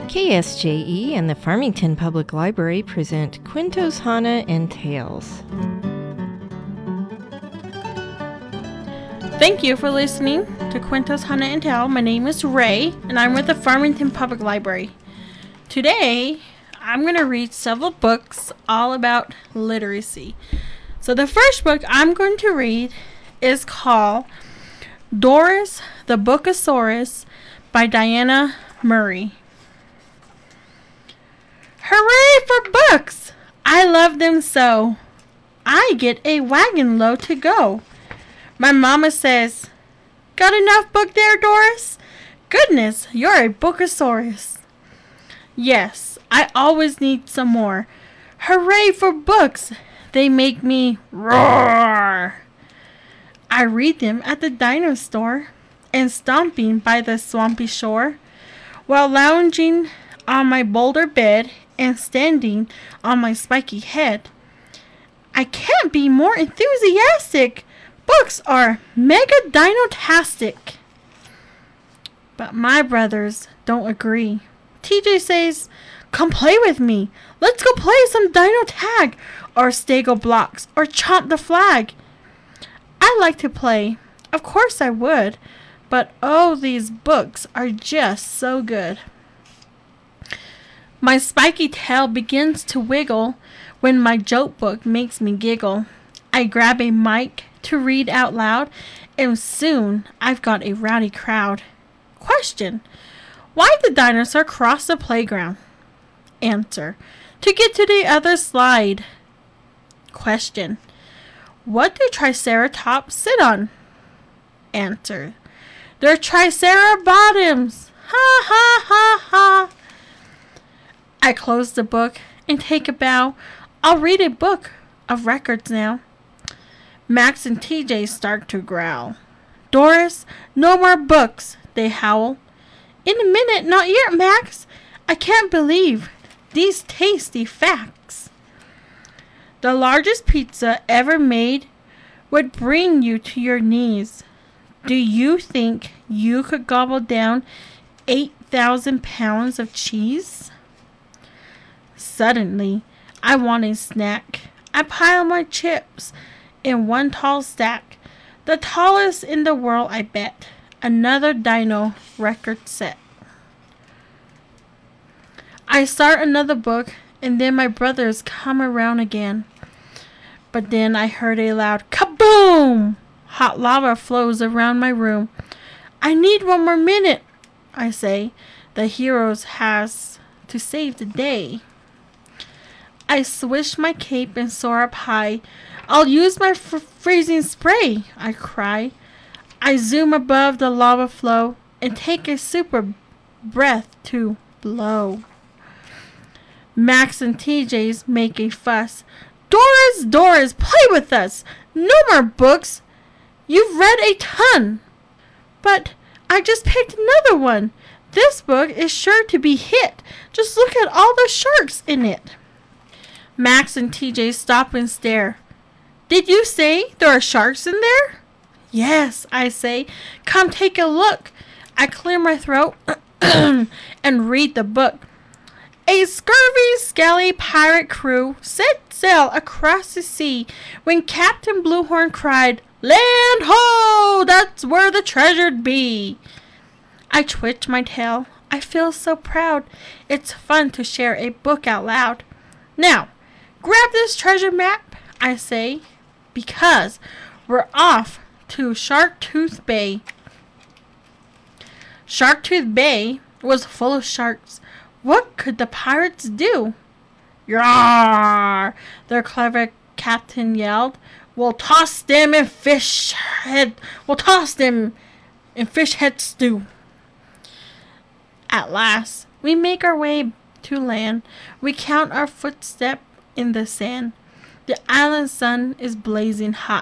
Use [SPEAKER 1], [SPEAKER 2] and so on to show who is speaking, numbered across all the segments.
[SPEAKER 1] KSJE and the Farmington Public Library present Quintos, Hana, and Tales.
[SPEAKER 2] Thank you for listening to Quintos, Hana, and Tales. My name is Ray, and I'm with the Farmington Public Library. Today, I'm going to read several books all about literacy. So the first book I'm going to read is called Doris the Bookosaurus by Diana Murray. Hooray for books! I love them so. I get a wagon load to go. My mama says, got enough book there, Doris? Goodness, you're a bookosaurus. Yes, I always need some more. Hooray for books! They make me roar. I read them at the dino store and stomping by the swampy shore while lounging on my boulder bed and standing on my spiky head. I can't be more enthusiastic. Books are mega dino-tastic. But my brothers don't agree. TJ says, come play with me. Let's go play some dino tag or staggle blocks or chomp the flag. I like to play. Of course I would. But oh, these books are just so good. My spiky tail begins to wiggle when my joke book makes me giggle. I grab a mic to read out loud, and soon I've got a rowdy crowd. Question: why did the dinosaur cross the playground? Answer: to get to the other slide. Question: what do triceratops sit on? Answer: they're tricerabottoms. Ha ha ha ha. I close the book and take a bow. I'll read a book of records now. Max and TJ start to growl. Doris, no more books, they howl. In a minute, not yet, Max. I can't believe these tasty facts. The largest pizza ever made would bring you to your knees. Do you think you could gobble down 8,000 pounds of cheese? Suddenly, I want a snack. I pile my chips in one tall stack. The tallest in the world, I bet. Another dino record set. I start another book, and then my brothers come around again. But then I heard a loud kaboom! Hot lava flows around my room. I need one more minute, I say. The heroes has to save the day. I swish my cape and soar up high. I'll use my freezing spray, I cry. I zoom above the lava flow and take a super breath to blow. Max and TJ's make a fuss. Doris, Doris, play with us. No more books. You've read a ton. But I just picked another one. This book is sure to be hit. Just look at all the sharks in it. Max and TJ stop and stare. Did you say there are sharks in there? Yes, I say. Come take a look. I clear my throat and read the book. A scurvy, scaly pirate crew set sail across the sea when Captain Bluehorn cried, Land ho! That's where the treasure'd be. I twitch my tail. I feel so proud. It's fun to share a book out loud. Now, grab this treasure map, I say, because we're off to Sharktooth Bay. Sharktooth Bay was full of sharks. What could the pirates do? Yarr! Their clever captain yelled. We'll toss them in fish head stew. At last, we make our way to land. We count our footsteps in the sand. The island sun is blazing hot.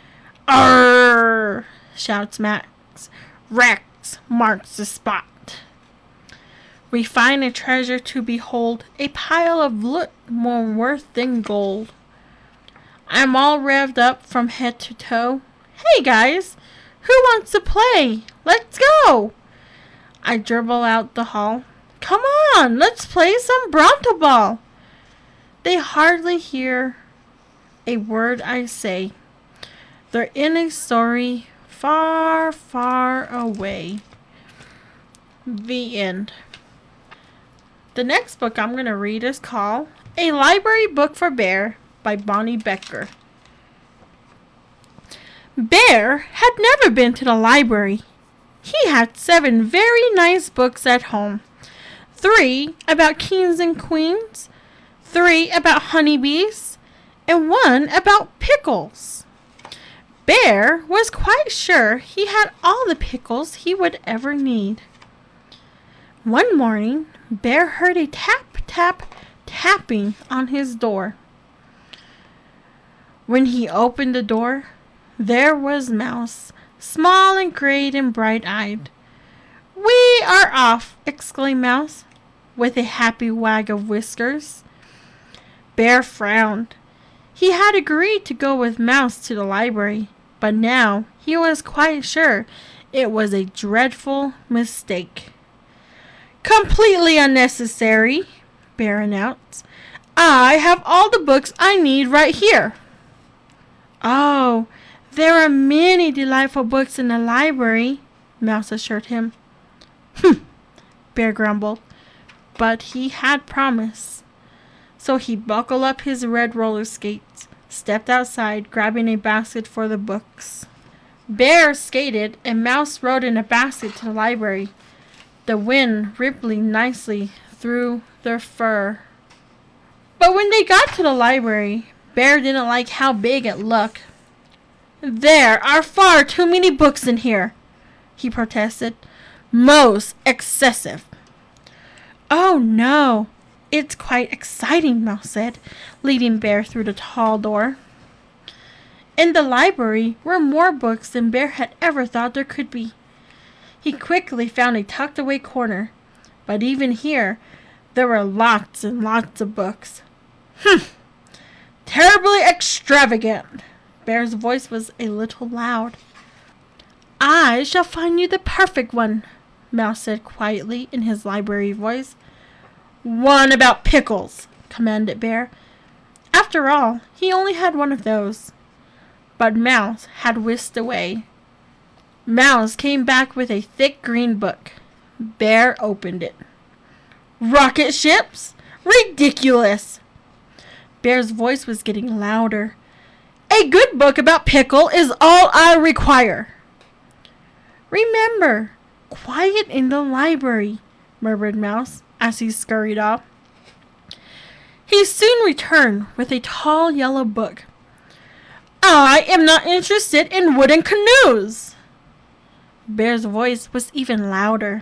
[SPEAKER 2] Arr! Shouts Max. Rex marks the spot. We find a treasure to behold, a pile of loot more worth than gold. I'm all revved up from head to toe. Hey guys, who wants to play? Let's go! I dribble out the hall. Come on, let's play some Bronto Ball. They hardly hear a word I say. They're in a story far, far away. The end. The next book I'm going to read is called A Library Book for Bear by Bonnie Becker. Bear had never been to the library. He had 7 very nice books at home. 3 about kings and queens, 3 about honeybees, and 1 about pickles. Bear was quite sure he had all the pickles he would ever need. One morning, Bear heard a tap, tap, tapping on his door. When he opened the door, there was Mouse, small and great and bright-eyed. "We are off!" exclaimed Mouse, with a happy wag of whiskers. Bear frowned. He had agreed to go with Mouse to the library, but now he was quite sure it was a dreadful mistake. "Completely unnecessary," Bear announced. "I have all the books I need right here." "Oh, there are many delightful books in the library," Mouse assured him. "Humph," Bear grumbled, but he had promised. So he buckled up his red roller skates, stepped outside, grabbing a basket for the books. Bear skated and Mouse rode in a basket to the library, the wind rippling nicely through their fur. But when they got to the library, Bear didn't like how big it looked. "There are far too many books in here," he protested. "Most excessive." "Oh no, it's quite exciting," Mouse said, leading Bear through the tall door. In the library were more books than Bear had ever thought there could be. He quickly found a tucked-away corner, but even here there were lots and lots of books. "Humph! Terribly extravagant!" Bear's voice was a little loud. "I shall find you the perfect one," Mouse said quietly in his library voice. "One about pickles," commanded Bear. After all, he only had one of those. But Mouse had whisked away. Mouse came back with a thick green book. Bear opened it. "Rocket ships? Ridiculous!" Bear's voice was getting louder. "A good book about pickle is all I require." "Remember, quiet in the library," murmured Mouse as he scurried off. He soon returned with a tall yellow book. "I am not interested in wooden canoes." Bear's voice was even louder.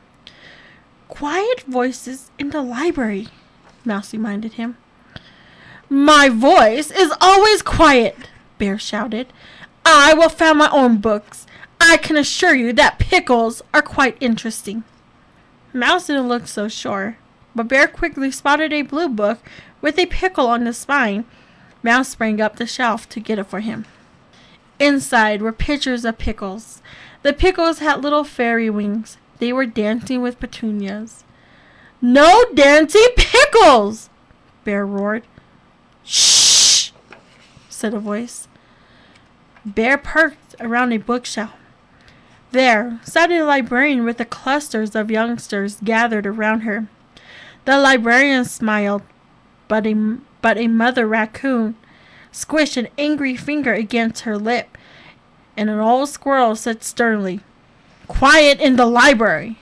[SPEAKER 2] "Quiet voices in the library," Mouse reminded him. "My voice is always quiet," Bear shouted. "I will find my own books. I can assure you that pickles are quite interesting." Mouse didn't look so sure, but Bear quickly spotted a blue book with a pickle on the spine. Mouse sprang up the shelf to get it for him. Inside were pictures of pickles. The pickles had little fairy wings. They were dancing with petunias. "No dancing pickles!" Bear roared. "Shh!" said a voice. Bear perked around a bookshelf. There sat a librarian with the clusters of youngsters gathered around her. The librarian smiled, but a mother raccoon squished an angry finger against her lip, and an old squirrel said sternly, "Quiet in the library!"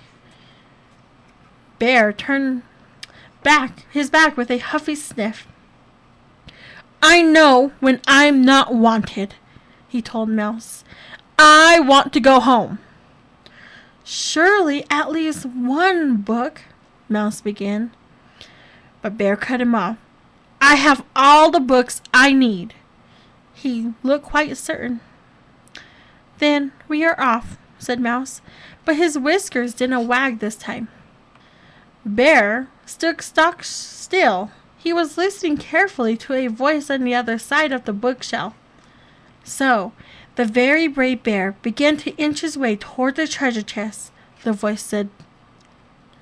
[SPEAKER 2] Bear turned his back with a huffy sniff. "I know when I'm not wanted," he told Mouse. "I want to go home." "Surely at least one book," Mouse began. But Bear cut him off. "I have all the books I need." He looked quite certain. "Then we are off," said Mouse, but his whiskers didn't wag this time. Bear stood stock still. He was listening carefully to a voice on the other side of the bookshelf. So, the very brave Bear began to inch his way toward the treasure chest. The voice said,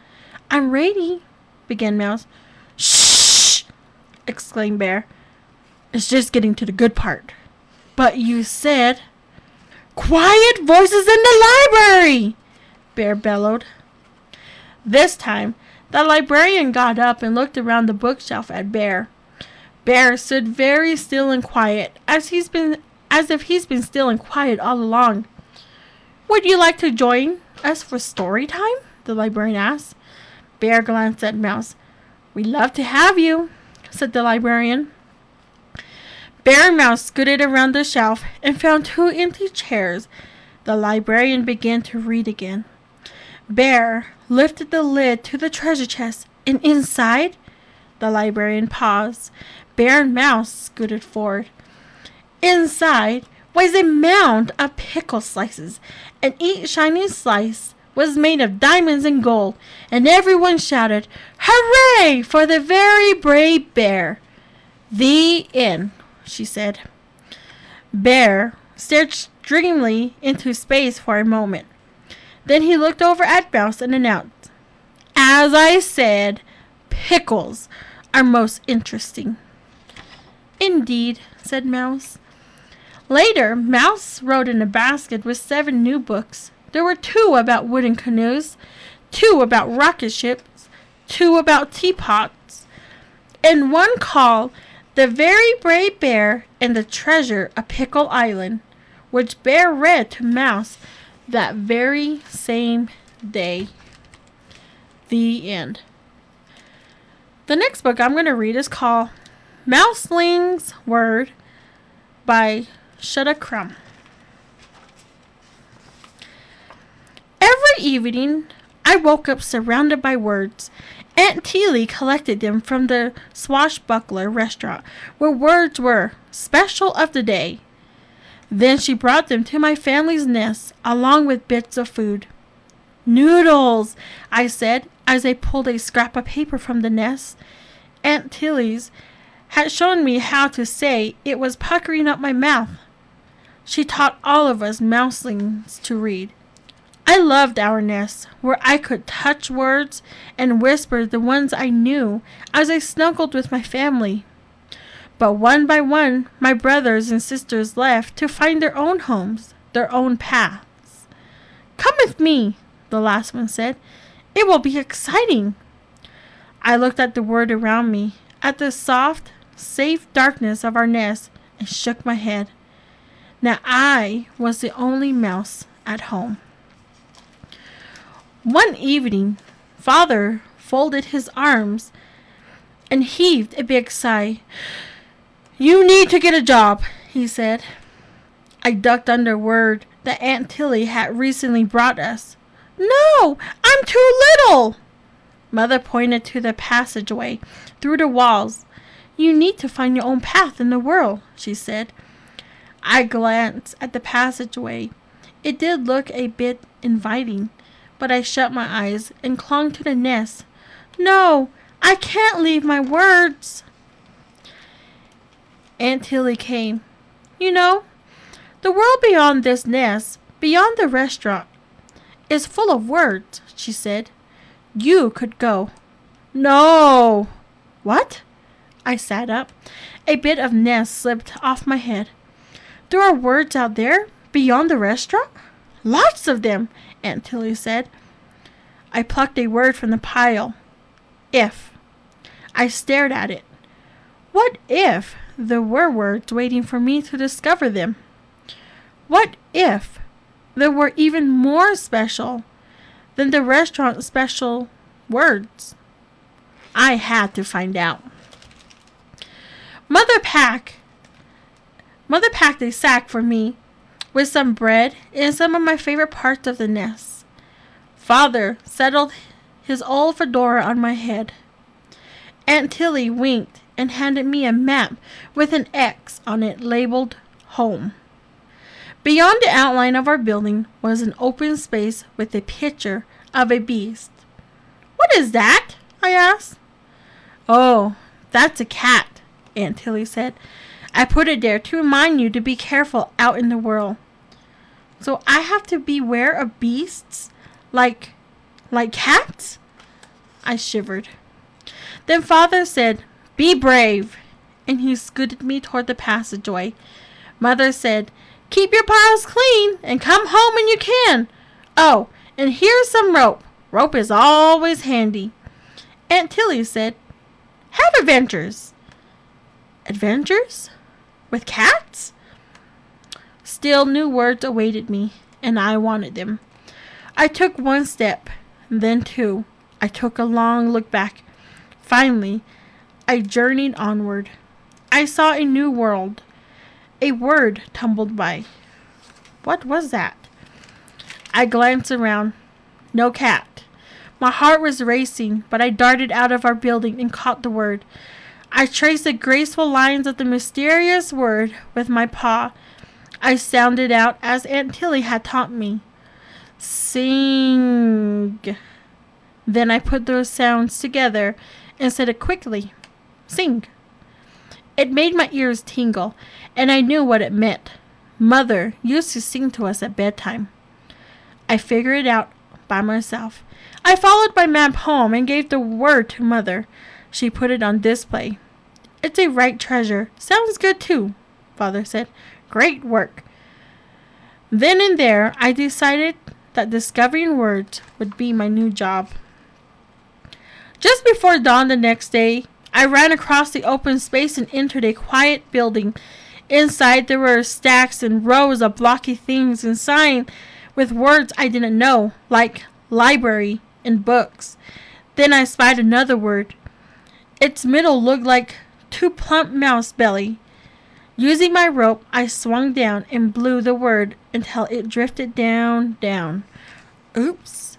[SPEAKER 2] I'm ready, began Mouse. Shh! Exclaimed Bear. It's just getting to the good part. But you said... Quiet voices in the library! Bear bellowed. This time, the librarian got up and looked around the bookshelf at Bear. Bear stood very still and quiet, as if he's been still and quiet all along. Would you like to join us for story time? The librarian asked. Bear glanced at Mouse. We'd love to have you, said the librarian. Bear and Mouse scooted around the shelf and found 2 empty chairs. The librarian began to read again. Bear lifted the lid to the treasure chest, and inside, the librarian paused. Bear and Mouse scooted forward. Inside was a mound of pickle slices, and each shining slice was made of diamonds and gold, and everyone shouted, "Hooray for the very brave Bear!" The end, she said. Bear stared dreamily into space for a moment. Then he looked over at Mouse and announced, "As I said, pickles are most interesting." Indeed, said Mouse. Later, Mouse rode in a basket with 7 new books. There were 2 about wooden canoes, 2 about rocket ships, 2 about teapots, and 1 called The Very Brave Bear and the Treasure of Pickle Island, which Bear read to Mouse that very same day. The end. The next book I'm going to read is called Mouseling's Word by Shutta Crumb. Every evening, I woke up surrounded by words. Aunt Teely collected them from the Swashbuckler restaurant, where words were special of the day. Then she brought them to my family's nest, along with bits of food. "Noodles," I said, as I pulled a scrap of paper from the nest. Aunt Tilly's had shown me how to say it was puckering up my mouth. She taught all of us mouselings to read. I loved our nest, where I could touch words and whisper the ones I knew as I snuggled with my family. But one by one, my brothers and sisters left to find their own homes, their own paths. "Come with me," the last one said. "It will be exciting." I looked at the world around me, at the soft, safe darkness of our nest, and shook my head. Now I was the only mouse at home. One evening, Father folded his arms and heaved a big sigh. "You need to get a job," he said. I ducked under word that Aunt Tilly had recently brought us. "No, I'm too little." Mother pointed to the passageway through the walls. "You need to find your own path in the world," she said. I glanced at the passageway. It did look a bit inviting, but I shut my eyes and clung to the nest. "No, I can't leave my words." Aunt Tilly came. "You know, the world beyond this nest, beyond the restaurant, is full of words," she said. "You could go." "No." "What?" I sat up. A bit of nest slipped off my head. "There are words out there, beyond the restaurant?" "Lots of them," Aunt Tilly said. I plucked a word from the pile. "If." I stared at it. What if there were words waiting for me to discover them? What if there were even more special than the restaurant special words? I had to find out. Mother packed a sack for me with some bread and some of my favorite parts of the nest. Father settled his old fedora on my head. Aunt Tilly winked and handed me a map with an X on it labeled Home. Beyond the outline of our building was an open space with a picture of a beast. "What is that?" I asked. "Oh, that's a cat," Aunt Tilly said. "I put it there to remind you to be careful out in the world." "So I have to beware of beasts like cats?" I shivered. Then Father said, "Be brave," and he scooted me toward the passageway. Mother said, "Keep your paws clean and come home when you can. Oh, and here's some rope. Rope is always handy." Aunt Tilly said, "Have adventures." Adventures? With cats? Still new words awaited me, and I wanted them. I took one step, then two. I took a long look back. Finally, I journeyed onward. I saw a new world. A word tumbled by. What was that? I glanced around. No cat. My heart was racing, but I darted out of our building and caught the word. I traced the graceful lines of the mysterious word with my paw. I sounded out as Aunt Tilly had taught me. Sing. Then I put those sounds together and said it quickly. Sing. It made my ears tingle, and I knew what it meant. Mother used to sing to us at bedtime. I figured it out by myself. I followed my map home and gave the word to Mother. She put it on display. "It's a right treasure. Sounds good too," Father said. "Great work." Then and there, I decided that discovering words would be my new job. Just before dawn the next day, I ran across the open space and entered a quiet building. Inside there were stacks and rows of blocky things and signs with words I didn't know, like library and books. Then I spied another word. Its middle looked like two plump mouse belly. Using my rope, I swung down and blew the word until it drifted down. Oops.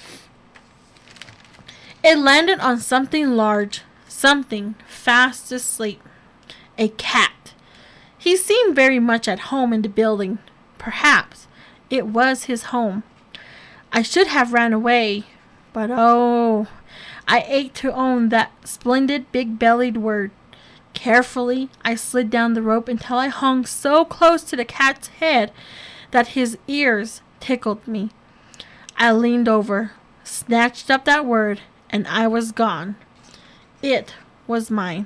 [SPEAKER 2] It landed on something large, something fast asleep. A cat. He seemed very much at home in the building. Perhaps it was his home. I should have ran away, but oh, I ached to own that splendid big-bellied word. Carefully, I slid down the rope until I hung so close to the cat's head that his ears tickled me. I leaned over, snatched up that word, and I was gone. It was mine.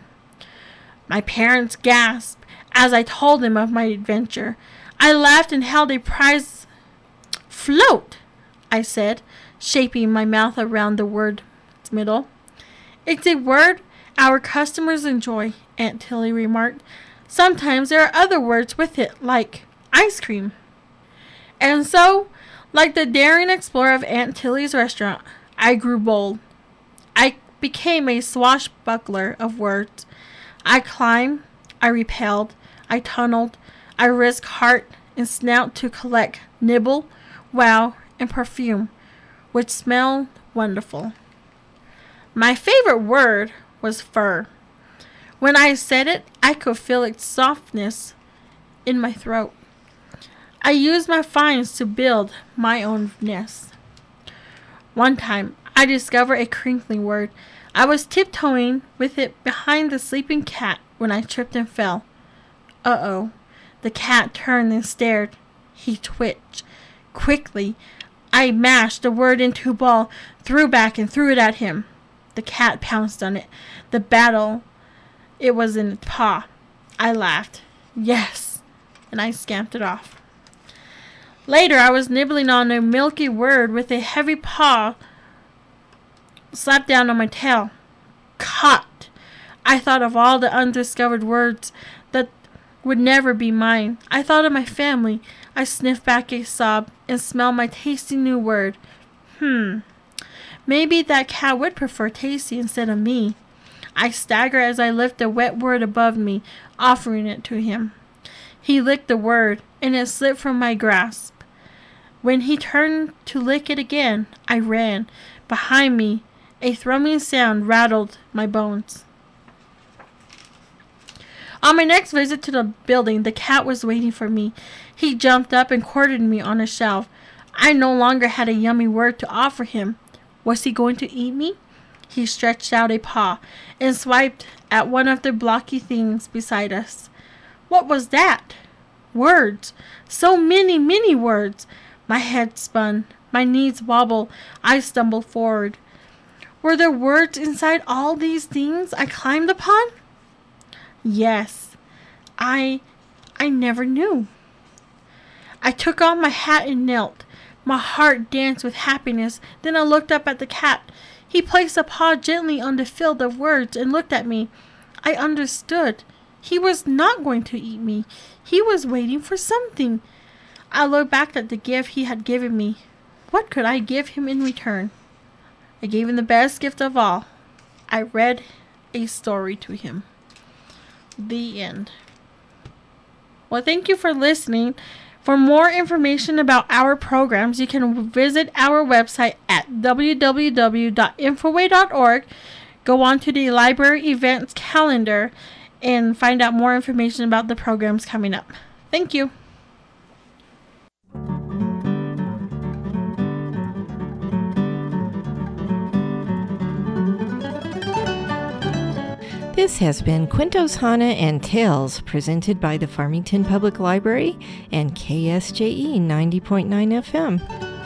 [SPEAKER 2] My parents gasped as I told them of my adventure. I laughed and held a prize. "Float," I said, shaping my mouth around the word's middle. "It's a word our customers enjoy," Aunt Tilly remarked. "Sometimes there are other words with it, like ice cream." And so, like the daring explorer of Aunt Tilly's restaurant, I grew bold. I became a swashbuckler of words. I climbed, I repelled, I tunneled, I risked heart and snout to collect, nibble, wow, and perfume, which smelled wonderful. My favorite word was fur. When I said it, I could feel its softness in my throat. I used my finds to build my own nest. One time, I discovered a crinkling word. I was tiptoeing with it behind the sleeping cat when I tripped and fell. Uh-oh. The cat turned and stared. He twitched. Quickly, I mashed the word into a ball, threw back and threw it at him. The cat pounced on it. The battle, it was in its paw. I laughed. Yes. And I scampered off. Later, I was nibbling on a milky word with a heavy paw slapped down on my tail. Caught. I thought of all the undiscovered words that would never be mine. I thought of my family. I sniffed back a sob and smelled my tasty new word. Maybe that cat would prefer Tasty instead of me. I staggered as I lifted the wet word above me, offering it to him. He licked the word, and it slipped from my grasp. When he turned to lick it again, I ran. Behind me, a thrumming sound rattled my bones. On my next visit to the building, the cat was waiting for me. He jumped up and courted me on a shelf. I no longer had a yummy word to offer him. Was he going to eat me? He stretched out a paw and swiped at one of the blocky things beside us. What was that? Words. So many, many words. My head spun. My knees wobbled. I stumbled forward. Were there words inside all these things I climbed upon? Yes, I never knew. I took off my hat and knelt. My heart danced with happiness. Then I looked up at the cat. He placed a paw gently on the field of words and looked at me. I understood. He was not going to eat me. He was waiting for something. I looked back at the gift he had given me. What could I give him in return? I gave him the best gift of all. I read a story to him. The end. Well, thank you for listening. For more information about our programs, you can visit our website at www.infoway.org. Go on to the library events calendar and find out more information about the programs coming up. Thank you.
[SPEAKER 1] This has been Cuentos, Hana, and Tales, presented by the Farmington Public Library and KSJE 90.9 FM.